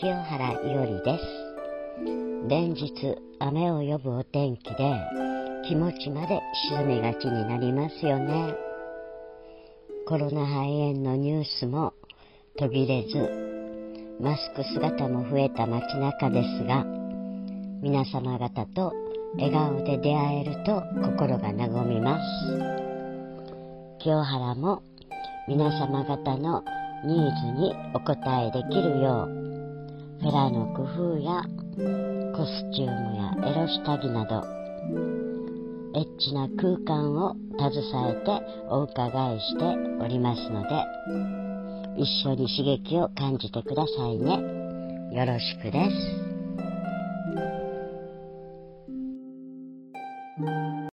清原伊織です。連日雨を呼ぶお天気で気持ちまで沈みがちになりますよね。コロナ肺炎のニュースも途切れず、マスク姿も増えた街中ですが、皆様方と笑顔で出会えると心が和みます。清原も皆様方のニーズにお応えできるよう、フェラの工夫やコスチュームやエロ下着などエッチな空間を携えてお伺いしておりますので、一緒に刺激を感じてくださいね。よろしくです。